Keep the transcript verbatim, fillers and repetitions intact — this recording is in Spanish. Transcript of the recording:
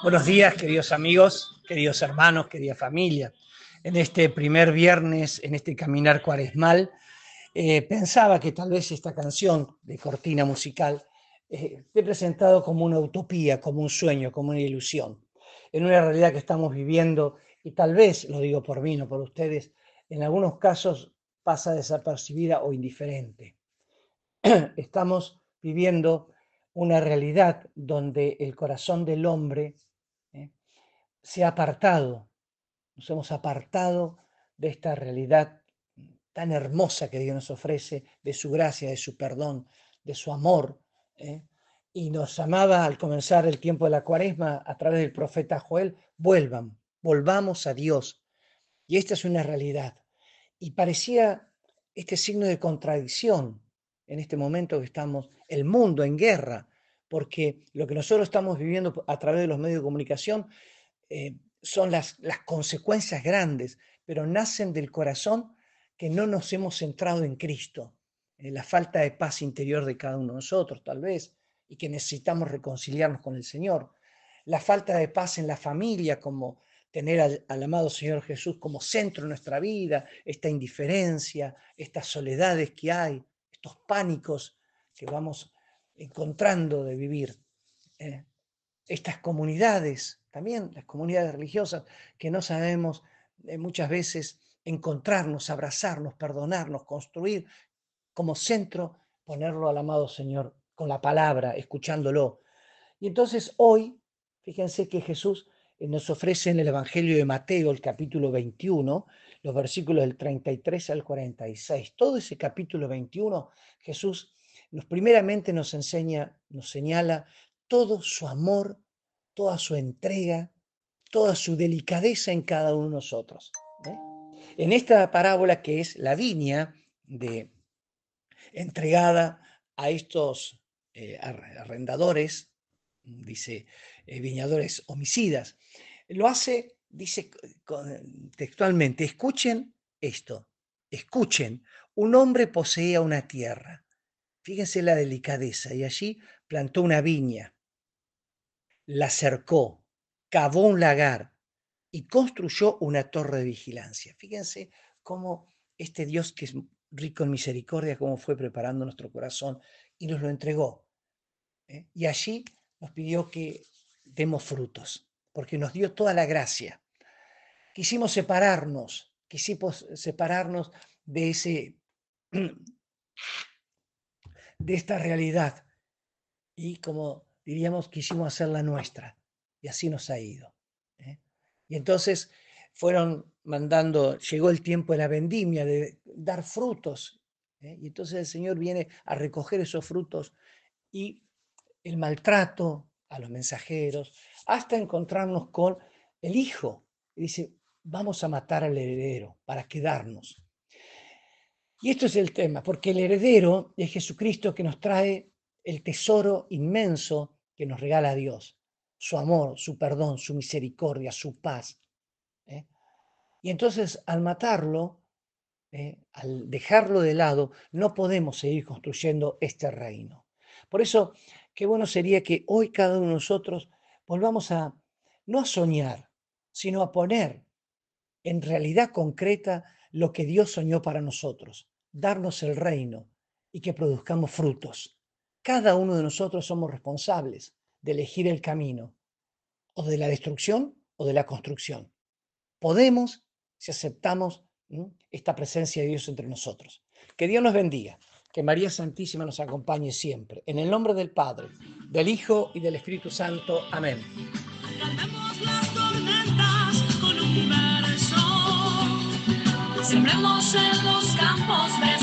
Buenos días, queridos amigos, queridos hermanos, querida familia. En este primer viernes, en este caminar cuaresmal, eh, pensaba que tal vez esta canción de cortina musical eh, esté presentado como una utopía, como un sueño, como una ilusión, en una realidad que estamos viviendo y tal vez, lo digo por mí, no por ustedes, en algunos casos pasa desapercibida o indiferente. Estamos viviendo una realidad donde el corazón del hombre ¿eh? se ha apartado, nos hemos apartado de esta realidad tan hermosa que Dios nos ofrece, de su gracia, de su perdón, de su amor. ¿eh? Y nos llamaba al comenzar el tiempo de la Cuaresma a través del profeta Joel, vuelvan, volvamos a Dios. Y esta es una realidad. Y parecía este signo de contradicción en este momento que estamos, el mundo en guerra, porque lo que nosotros estamos viviendo a través de los medios de comunicación eh, son las, las consecuencias grandes, pero nacen del corazón que no nos hemos centrado en Cristo, eh, la falta de paz interior de cada uno de nosotros, tal vez, y que necesitamos reconciliarnos con el Señor, la falta de paz en la familia, como tener al, al amado Señor Jesús como centro de nuestra vida, esta indiferencia, estas soledades que hay, estos pánicos que vamos encontrando de vivir. Eh, estas comunidades, también las comunidades religiosas, que no sabemos eh, muchas veces encontrarnos, abrazarnos, perdonarnos, construir como centro, ponerlo al amado Señor con la palabra, escuchándolo. Y entonces hoy, fíjense que Jesús nos ofrece en el Evangelio de Mateo, el capítulo veintiuno, los versículos del treinta y tres al cuarenta y seis. Todo ese capítulo veintiuno, Jesús nos primeramente nos enseña, nos señala todo su amor, toda su entrega, toda su delicadeza en cada uno de nosotros. ¿eh? En esta parábola que es la viña de, entregada a estos eh, arrendadores, dice eh, viñadores homicidas, lo hace, dice textualmente, escuchen esto, escuchen, un hombre poseía una tierra, fíjense la delicadeza, y allí plantó una viña, la cercó, cavó un lagar y construyó una torre de vigilancia. Fíjense cómo este Dios que es rico en misericordia, cómo fue preparando nuestro corazón y nos lo entregó. ¿eh? Y allí nos pidió que demos frutos, porque nos dio toda la gracia. Quisimos separarnos, quisimos separarnos de ese, de esta realidad y como diríamos, quisimos hacerla nuestra y así nos ha ido. ¿eh? Y entonces fueron mandando, llegó el tiempo de la vendimia, de dar frutos, ¿eh? y entonces el Señor viene a recoger esos frutos y el maltrato a los mensajeros, hasta encontrarnos con el hijo. Y dice, vamos a matar al heredero para quedarnos. Y esto es el tema, porque el heredero es Jesucristo que nos trae el tesoro inmenso que nos regala Dios, su amor, su perdón, su misericordia, su paz. ¿eh? Y entonces al matarlo, ¿eh? al dejarlo de lado, no podemos seguir construyendo este reino. Por eso, qué bueno sería que hoy cada uno de nosotros volvamos a, no a soñar, sino a poner en realidad concreta lo que Dios soñó para nosotros, darnos el reino y que produzcamos frutos. Cada uno de nosotros somos responsables de elegir el camino, o de la destrucción o de la construcción. Podemos si aceptamos ¿m? esta presencia de Dios entre nosotros. Que Dios nos bendiga, que María Santísima nos acompañe siempre. En el nombre del Padre, del Hijo y del Espíritu Santo. Amén. Cantemos las tormentas con un verso, sembremos en los campos de